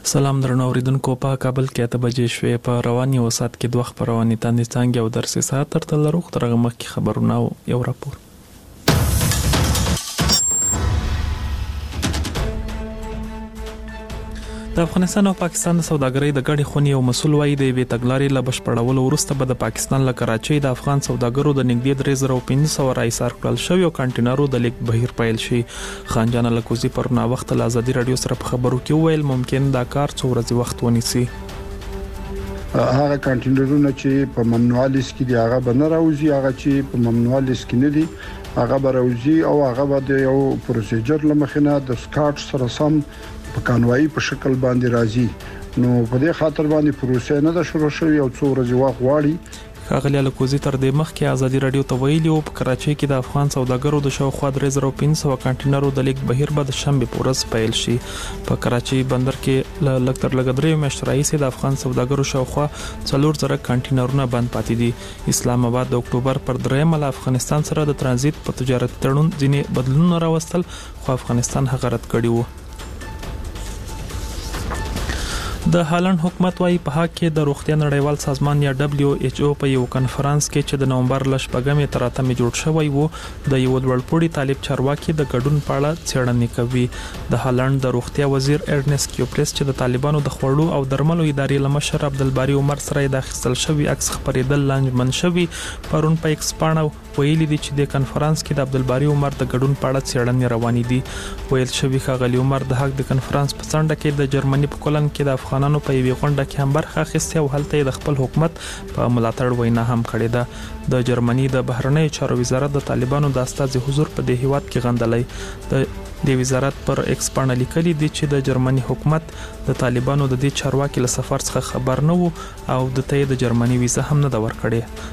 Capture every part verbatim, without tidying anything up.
سلام درنو اوریدونکو په کابل کې اته بجې شوې په رواني وسات کې دوه خبرونه تاندې څنګه او درسي ساعت تر تل روغ ترغه مخ کې خبرونه او یو راپور. د افغانستان او پاکستان د سوداګرۍ د ګډې خونې او مسول وایي د وی تګلارې له بشپړولو وروسته به د پاکستان له کراچۍ د افغان سوداګرو د نږدې درې زره پنځه سوه رایسار کړل شوی او کانټینرو د لیک بهیر پیل شي. خان جان لکوزي پر نا وخت له ازادي رادیو سره په خبرو کې ویل ممکن دا کار څو ورځې وخت ونیسي. هغه کانټینرونه چې په ممنوع لیست کې دي هغه به نه راوځي، هغه چې په ممنوع لیست کې نه دي هغه به راوځي او هغه به د یو پروسیجر لمخینه د سکاټ سره سم په قانوني په شکل باندې راځي. نو په دې خاطر باندې پروسه نه د شروع شوی او څو ورځې وخت غواړي. خاغلی لکوزي تر دې مخکې ازادي رادیو ته ویلي او په کراچۍ کې د افغان سوداګرو د شاوخوا درې زره پنځه سوه کانټینرو د لیک بهیر به د شنبه په ورځ پیل شي. په کراچۍ بندر کې ل لکتر لګدري میاشتې راځي د افغان سوداګرو شاوخوا څلور زره کانټینرونه بند پاتې دي. اسلام آباد د اکتوبر پر درېمه له افغانستان سره د ترانزیت په تجارت تړون ځینې بدلونونه راوستل خو افغانستان هغه رد کړی وو. د هالند حکومت وايي په حق کې د روغتیا نړیوال سازمان یا دبليو ایچ او په یو کانفرنس کې چې د نومبر ل شپږمې تر اتمې جوړ شوی وو د یو لوړپوړي طالب چارواکي د ګډون په اړه څېړنې کوي. د هالند د روغتیا وزیر ارنست کیوپریس چې د طالبانو د خوړو او درملو ادارې لمشر عبدالباری عمر سره د اخیستل شوی عکس خبرېدل لانجمن شوی پرون په ایکس پاڼه ویلي دي چې د کانفرنس کې د عبدالباری عمر د ګډون په اړه څېړنې روانې دي. ویل شوی خغلی عمر د حق د کانفرنس په څنډه کې د جرمني په کولن کې د افغانانو په یوې غونډه کې هم برخه اخیسته او هلته د خپل حکومت په ملاتړ وینا هم کړې ده. د جرمني د بهرنی چارو وزارت د طالبانو د استازي حضور په دې هیواد کې غندلې. د د وزارت پر ایکس پاڼه لیکلي دي چې د جرمني حکومت د طالبانو د دې چارواکي له سفر څخه خبر نه وو او د ته د جرمني ویزه هم نه دا ورکړې.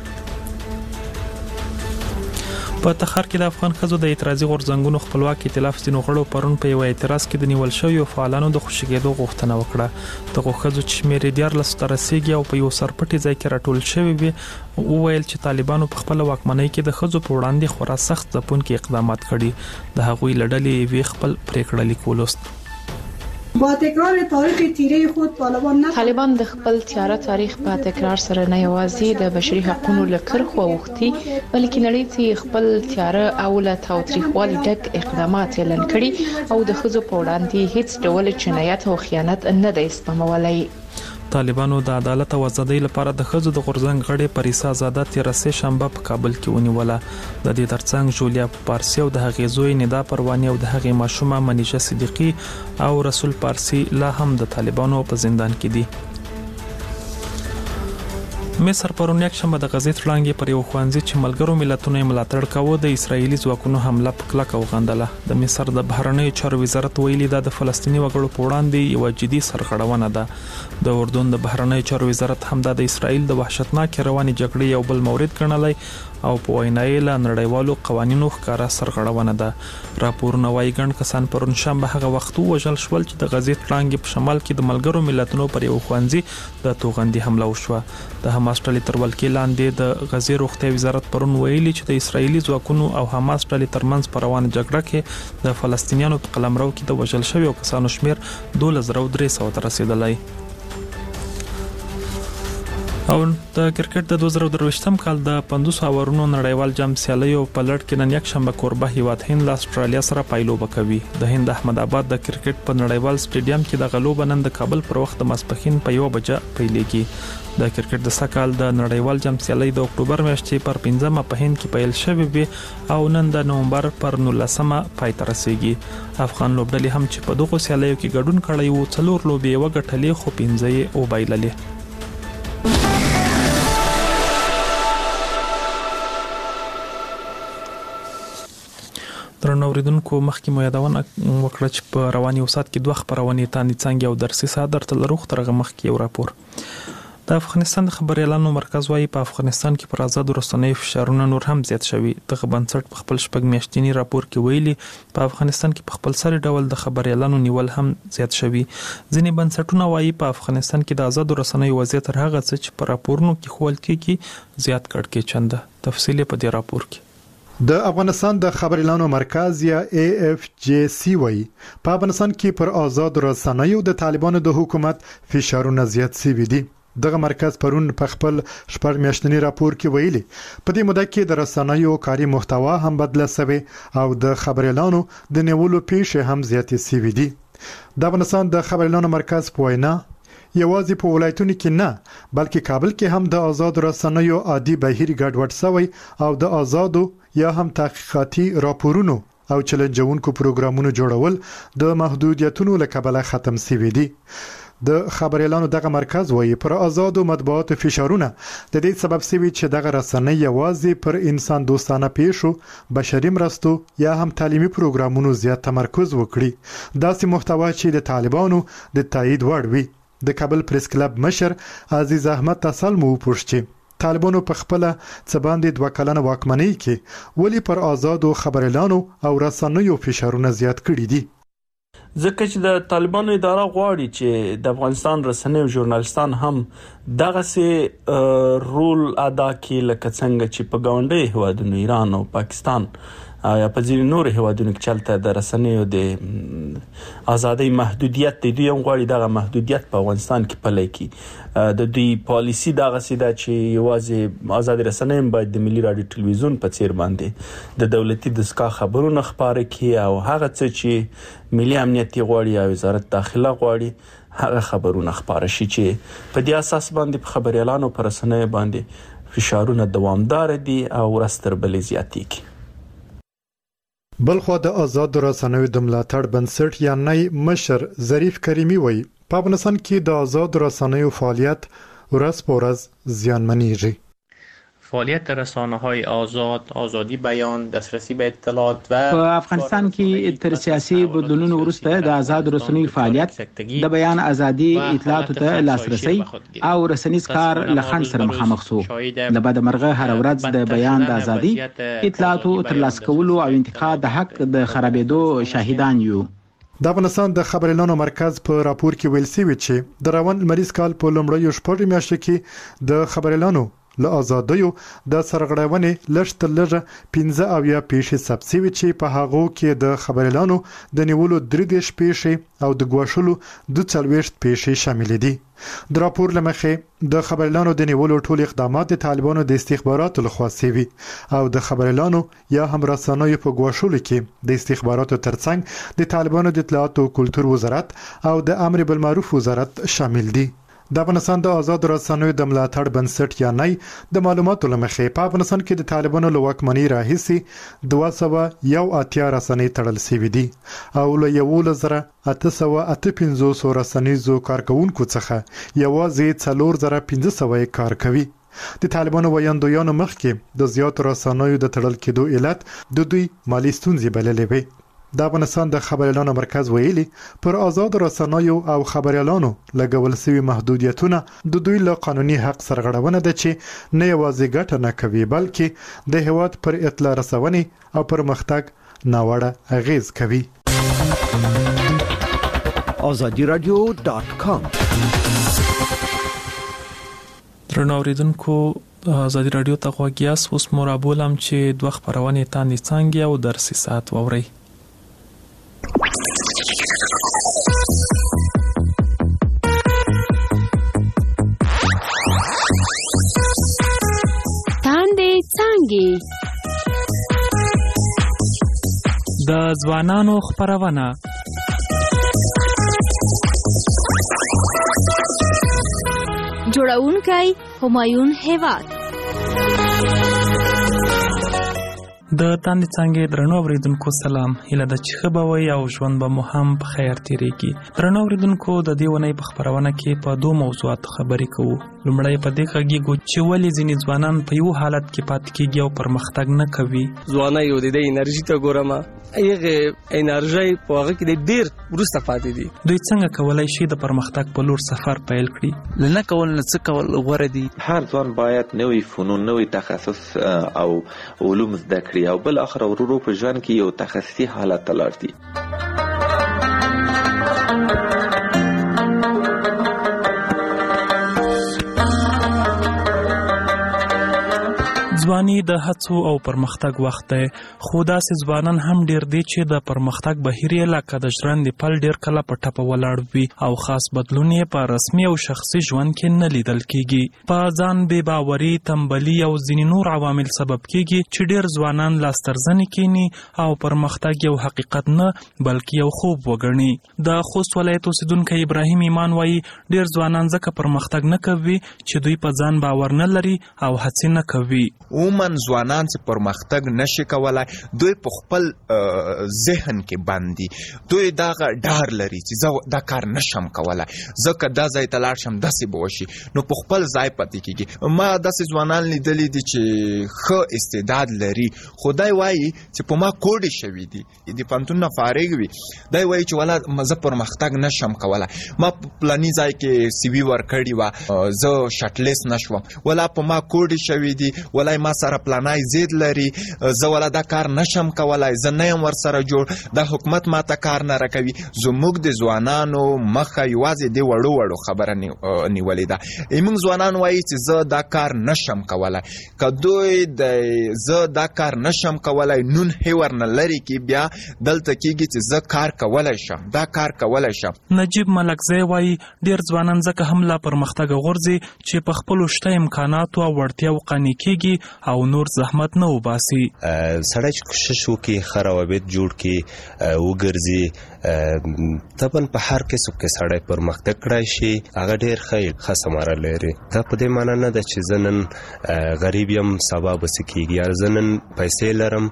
په تخار کې د افغان خزو د اعتراضي غورځنګونو خپلواک ائتلاف ځینو غړو پرون په یو اعتراض کې د نیول شویو فعالانو د خوشیږېدو غوښتنه وکړه. د خزو چې شمېر یې دیارلس ته رسیږي او په یو سرپټي ځای کې راټول شوی وي وویل چې طالبانو په خپل واکمنۍ کې د خزو په وړاندې خورا سخت ځپونکي اقدامات کړي. د هغوی لړلې وی خپل پریکړه لیک ولوست. با تکرار تاریخ تیره خود طالبان نه طالبان د خپل تیاره تاریخ په تکرار سره نه یوازې د بشري حقوقو لکر خو وختي بلکې نړۍ ته خپل تیاره او له تاوتریخوالي ډک اقدامات اعلان کړي او د خزو په وړاندې هیڅ ډول جنایت او خیانت نه دی سپمولای. طالبانو د عدالت او ازادۍ لپاره د خزو د غورځنګ غړي پریسا زاده تیرسه شنبه په کابل کې ونیوله. د دې ترڅنګ جولیا پارسی او د هغې زوی ندا پروانی او د هغې ماشومه منیشه صدیقی او رسول پارسی لا هم د طالبانو په زندان کې دي. مصر پرون یک شنبه د غزې تړانګې پر یو ښوونځي چې ملګرو ملتونو ملاتړ کاوه د اسرایلی ځواکونو حمله په کلکه وغندله. د مصر د بهرنیو چارو وزارت ویلي دا د فلسطیني وګړو په وړاندې یو جدي سرغړونه ده. د اردن د بهرنیو چارو وزارت هم د اسرایل د وحشتناک رواني جګړې یو بل مورد ګڼلی او په وینای له نړیوالو قوانینو ښکارا سرغړونه ده. راپورونه وايي ګڼ کسان پرون شنبه هغه وخت وژل شول چې د غزې تړانګې په شمال کې د ملګرو ملتونو پر یو ښوونځي د توغندي حمله وشوه. د حماس ډلې تر ولکې لاندې د غزې روغتیا وزارت پرون ویلي چې د اسرایلی ځواکونو او حماس ډلې ترمنځ په روانه جګړه کې د فلسطینیانو په قلمرو کې د وژل شویو کسانو شمیر دوه زره درې سوه ته رسیدلی. او د کرکټ د دوه زره درویشتم کال د پنځوس اورونو نړیوال جام سیالیو په لړ کې نن یک شنبه کوربه هیواد هند له استرالیا سره پایلوبه کوي. د هند احمد آباد د کرکټ په نړیوال سټیډیم کې د غلوب نن د کابل پر وخت د ماسپښین په یو بجه پیلېږي. د کرکټ د سکهال د نړیوال جام سیالي د اکتوبر میاشتې پر پنځمه په هند کې پیل شوې وي او نن د نومبر پر نولسمه پای ته رسیږي. افغان لوبډلې هم چې په دغه سیالیو کې ګډون کړی وو څلور لوبې وګټلې خو پنځه یې وبایللې. درنو اوریدونکو مخکې مو یادونه وکړه چې په رواني وسات کې دوه خبرونه تاندې څنګه او درسي ساعت درته لروغ ترغه مخکې یو راپور. د افغانستان د خبريالانو مرکز وايي په افغانستان کې پر آزاد رسنیو فشارونه نور هم زیات شوي. د بنسټ په خپل شپږ میاشتنی راپور کې ویلي په افغانستان کې په خپل سر ډول د خبريالانو نیول هم زیات شوي. ځینې بنسټونه وايي په افغانستان کې د آزاد رسنیو وضعیت تر هغه څه چې په راپورونو کې خول کېږي زیات کړکېچنده. تفصیل په دې راپور کې د افغانستان د خبريالانو مرکز یا ای اف جی سی وای په افغانستان کې پر آزاد رسنیو د طالبانو د حکومت فشارونه زیات شوي دي. دغه مرکز پرون په خپل شپږ میاشتنی راپور کې ویلي په دې موده کې د رسنیو کاري محتوا هم بدله شوی او د خبريالانو د نیولو پیښې هم زیاتې شوي دي. د افغانستان د خبريالانو مرکز په وینا یوازې په ولایتونو کې نه بلکې کابل کې هم د آزاد رسنیو عادي بهیر ګډوډ شوی او د آزادو یا هم تحقیقاتي راپورونو او چیلنجونکو پروګرامونو جوړول د محدودیتونو له کبله ختم شوي دي. د خبريالانو دغه مرکز وایي پر آزادو مطبوعاتو فشارونه د دې سبب شوي چې دغه رسنۍ یوازې پر انسان دوستانه پیښو، بشري مرستو یا هم تعلیمي پروګرامونو زیات تمرکز وکړي. داسې محتوا چې د طالبانو د تایید وړ وي. د کابل پریس کلب مشر عزیز احمد تسل مو پوښتنه طالبانو په خپل څه باندې دوه کلنه واکمنۍ کې ولی پر آزادو خبريالانو او رسنیو فشارونه زیات کړي دي. ځکه چې د طالبانو اداره غواړي چې د افغانستان رسنۍ او ژورنالستان هم دغه سي رول ادا کړي لکه څنګه چې په ګاونډي هیوادونو ایران او پاکستان یا په ځینو نور هیوادونو کې چلته د رسنیو د ازادۍ محدودیت د دوی غواړي دغه محدودیت په افغانستان کې پلي کړي. د دوی پالیسی دغه سیده چې یوازې آزاد رسنۍ باید د ملي رادیو ټلویزیون په څیر باندې د دولتي دستګاه خبرونه خبري کړي او هغه څه چې ملي امنیت غواړي او وزارت داخله غواړي هغه خبرونه خبره شي چې په دې اساس باندې په خبريالانو پر رسنۍ باندې فشارونه دوامدار دي او ورستر بل زیاتېږي. بلخو د آزاد رسنیو د ملاتړ بنسټ یا نای مشر ظریف کریمی وایي په افغانستان کې د آزاد رسنیو فعالیت ورځ په ورځ زیانمنېږي. فعالیت رسانه‌های آزاد، آزادی بیان، دسترسی به اطلاعات و په افغانستان کې تر سیاسي بدلونونو وروسته د آزاد رسنیو فعالیت د بیان ازادي، اطلاعاتو ته لاسرسي او رسنیز کار له خنډ سره مخامخ شو. د بده مرغه هر ورځ د بیان د ازادي، اطلاعاتو ترلاسه کولو او انتقاد د حق د خرابېدو شاهدان یو. د افغانستان د خبريالانو مرکز په راپور کې ویل شوی چې د روان مریض کال په لومړیو شپږ میاشتو کې د خبريالانو له آزادیو د سرغړونې لږ تر لږه پنځه اویا پیښې ثبت شوي چې په هغو کې د خبريالانو د نیولو درې دېرش پیښې او د ګواښلو دوه څلوېښت پیښې شامل دي. د راپور له مخې د خبريالانو د نیولو ټول اقدامات د طالبانو د استخباراتو لخوا شوي او د خبريالانو یا هم رسنیو په ګواښلو کې د استخباراتو ترڅنګ د طالبانو د اطلاعات او کلتور وزارت او د امر بالمعروف وزارت شامل دي. د افغانستان د آزاد رسنیو د ملاتړ بنسټ یا نای د معلوماتو لمخې په افغانستان کې د طالبانو له واکمنۍ راهیسې دوه سوه یو اتیا رسنۍ تړل شوي دي او له یولس زره اته سوه اته پنځوس رسنیزو کارکونکو څخه یوازې څلور زره پنځه سوه کار کوي. د طالبانو ویاندویانو مخکې د زیاتو رسنیو د تړل کېدو علت د دوی مالي ستونزې بللې وې. د افغانستان د خبريالانو مرکز ویلي پر آزاد رسنیو او خبريالانو لګول شوی محدودیتونه د دوی له قانوني حق سرغړونه ده چې نه یوازې ګټه نه کوي بلکې د هیواد پر اطلاع رسونې او پرمختګ ناوړه اغیز کوي. آزادی رادیو ډاټ کام درنو اوریدونکو آزادی رادیو ته غوږیاس اوس مرابولم چې دوه خبرونه تاندې څنګه او درسي ساعت ووري. د ځوانانو خبرونه جوړونکی همایون هیواد د تاندې څنګه درنو اوریدونکو سلام هله د چخبوي او ژوند به مو هم په خیر تیریږي. درنو اوریدونکو د دې ونې په خبرونه کې په دوه موضوعات خبرې کوو. لومړی په دې خګيګو چې ولې ځینې ځوانان په یو حالت کې پات کېږي او پرمختګ نه کوي. ځواني یو د انرژي ته ګورم ایغه انرژي په هغه کې ډیر ورسته پاتې دي. دوی څنګه کولای شي د پرمختګ په لور سفر پیل کړي؟ لنه کول نه څه کول غوړه دي. هر ځوان باید نوې فنون، نوې تخصص او علوم زده کړي او بل اخر ورورو په ژوند کې یو تخصصي حالت تلار دي. ځواني د هڅو او پرمختګ وخت دی، خو داسې ځوانان هم ډیر دي چې د پرمختګ بهیر یې لکه د ژرندې پل ډیر کله په ټپه ولاړ وي او خاص بدلون یې په رسمي او شخصي ژوند کې نه لیدل کیږي. په ځان بې باوري، تنبلي او ځینې نور عوامل سبب کیږي چې ډیر ځوانان لاسترزنې کینی او پرمختګ یو حقیقت نه بلکې یو خوب وګڼي. د خوست ولایت اوسیدونکی ابراهیم ایمان وایي ډیر ځوانان ځکه پرمختګ نه کوي چې دوی په ځان باور نه لري او هڅې نه کوي. عموماً ځوانان چې پرمختګ نشي کولای دوی په خپل ذهن کې باندې دوی دا ډار لري چې زه دا کار نشم کولای، ځکه دا ځای ته لاړ شم داسې به وشي، نو په خپل ځای پاتې کېږي. ما داسې ځوانان لیدلي دي چې ښه استعداد لري خو دی وایي چې په ما کوډې شوي دي، د پوهنتون نه فارغ وي، دی وایي چې والا زه پرمختګ نشم کولای، ما په پلاني ځای کې سی وي ورکړې وه زه شټلیست نشوم، والا په ما کوډې شوي دي، والا ما سره پلانای زید لري، زه والا دا کار نشم کولای، زه نه یم ورسره جوړ، دا حکومت ماته کار نه راکوي. زموږ د ځوانانو مخه یوازې د وړو وړو خبره نیولې ده. موږ ځوانان وایي چې زه دا کار نشم کولای، که دوی د زه دا کار نشم کولای نون هیور نه لري کې بیا دلته کېږي چې زه کار کولی شم، دا کار کولی شم. نجیب ملکزی وایي ډیر ځوانان ځکه هم لا پرمختګ غورځي چې په خپلو شته امکاناتو او وړتیاو قانع کېږي او نور زحمت نه وباسي. سړی چې کوشش وکړي ښه روابط جوړ کړي وګرځي، طبعا په هر کسب کې سړی پرمختګ کړی شي هغه ډېر ښه ښه ثمره لري. دا په دې معنا نه ده چې زه نن غریب یم سبا به څه کېږي، یا زه نن پیسې لرم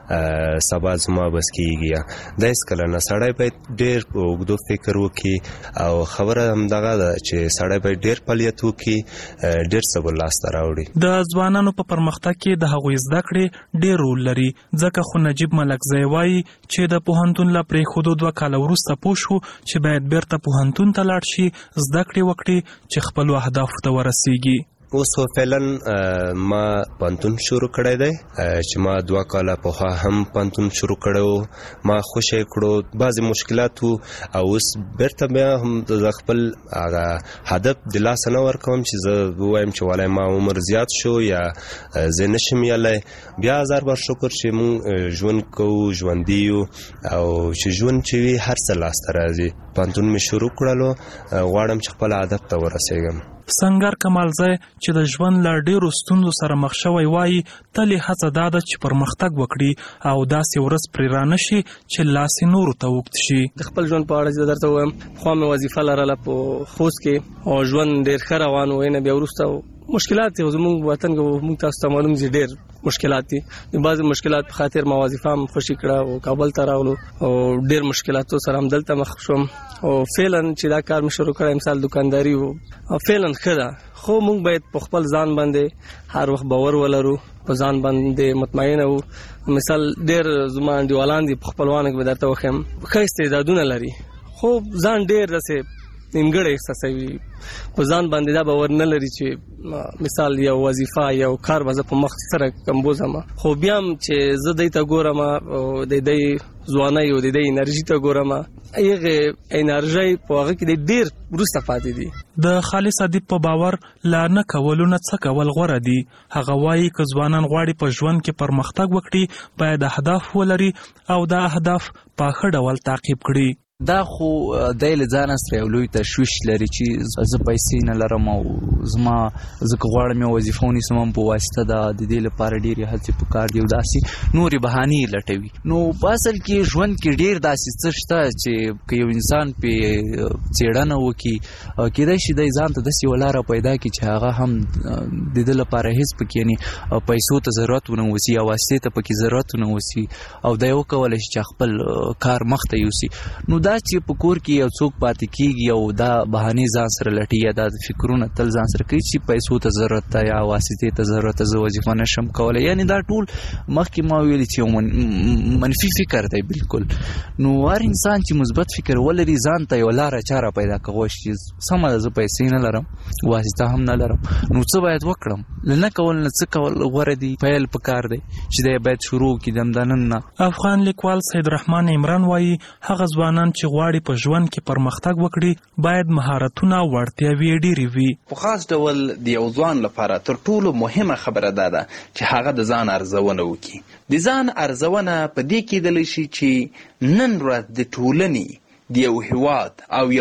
سبا زما بس کېږي، دا هېڅکله نه. سړی باید ډېر په اوږدو فکر وکړي او خبره همدغه ده چې سړی باید ډېر فعالیت وکړي، ډېر څه به لاسته راوړي. د ځوانانو په پرمختګ کې د هغوی زده کړې ډېر رول لري، ځکه خو نجیب ملکزی وایي چې د پوهنتون له پرېښودو دوه کاله وروسته پوه شو چې باید بیرته پوهنتون ته لاړ شي، زده کړې وکړي چې خپلو اهدافو ته ورسیږي. اوس فعلا ما پوهنتون شروع کړی دی چې ما دوه کاله پخوا هم پوهنتون شروع کړی، ما خوشی کړو، بعضې مشکلات وو او اوس بیرته بیا هم د خپل هغه هدف د لاسه نه ورکوم چې زه ووایم چې والای ما عمر زیات شو یا زه نشم یلی. بیا هزار بار شکر چې مونږ ژوند کوو، ژوندي یو او چې ژوند چې وي هر څه لاسته راځي. پوهنتون مې شروع کړلو، غواړم چې خپل هدف ته ورسېږم. سنگر کمالزی چې د ژوند له ډیرو ستونزو سره مخ شوی وایي تل یې هڅه دا ده چې پرمختګ وکړي او داسې ورځ پرې رانشي چې لاس یې نورو ته اوږد شي. د خپل ژوند په اړه چې درته ووایم، پخوا مې وظیفه لرله په خوست کې او ژوند ډېر ښه روان و، نه بیا وروسته مشکلات دي. زموږ وطن کې موږ تاسو ته معلوم دي ډېر مشکلات دي، د بعضې مشکلات په خاطر ما وظیفه هم خوشي کړه او کابل ته راغلو او ډېر مشکلاتو سره هم دلته مخ شوم او فعلا چې دا کار مې شروع کړی مثال دکانداري و فعلا ښه ده، خو موږ باید په خپل ځان باندې هر وخت باور ولرو، په ځان باندې مطمئنه وو. مثال ډېر زما انډیوالان دي په خپلوانو کې به درته وښیم ښه استعدادونه لري، خو ځان ډېر داسې نیمګړی احساسوي، په ځان باندې دا باور نه لري چې مثال یو وظیفه یو کار به زه په مخ سره کمبوزم. خو بیا هم چې زه دی ته ګورم او د دی ځوانۍ او د دی انرژي ته ګورم، هغې انرژۍ په هغه کې د ډېر وروسته پاتې دي. د خالص ادیب په باور لا نه کولو نه څه کول غوره دي. هغه وایي که ځوانان غواړي په ژوند کې پرمختګ وکړي باید اهداف ولري او دا اهداف په ښه ډول تعقیب کړي. دا خو دی له ځانه سره یو لوی تشویش لري چې زه پیسې نه لرم او زما زه که غواړم یو وظیفه ونیسم هم په واسطه ده، د دې لپاره ډېرې هڅې پکار دي او داسې نورې بهانې لټوي. نو په اصل کې ژوند کې ډېر داسې څه شته چې که یو انسان پې څېړنه وکړي کېدای شي دی ځان ته داسې یوه لاره پیدا کړي چې هغه هم د ده لپاره هېڅ پکې یعنې پیسو ته ضرورت ونه اوسي یا واسطې ته پکې ضرورت ونه اوسي او دی وکولی شي چې خپل کار مخته یوسي. نو دا چې په کور کې یو څوک پاتې کېږي او دا بهانې ځان سره لټي یا دا فکرونه تل ځان سره کوي چې پیسو ته ضرورت ده یا واسطې ته ضرورت ده، زه وظیفه نشم کولی، یعنې دا ټول مخکې ما ویلي چې یو منفي فکر دی بالکل. نو هر انسان چې مثبت فکر ولري ځان ته یو لاره چاره پیدا کولی شي، سمه ده زه پیسې نه لرم واسطه هم نه لرم، نو څه باید وکړم؟ له نه کول نه څه کول غوره دي، پیل پکار دی چې دی باید شروع کړي د همدا نن نه. افغان لیکوال سید رحمان عمران وایي هغه ځوانان چې غواړي په ژوند کې پرمختګ وکړي باید مهارتونه او وړتیاوې ډېرې وي. په خاص ډول د یو ځوان لپاره تر ټولو مهمه خبره دا ده چې هغه د ځان ارزونه وکړي. د ځان ارزونه په دې کېدلی شي چې نن ورځ د ټولنې د یو هیواد او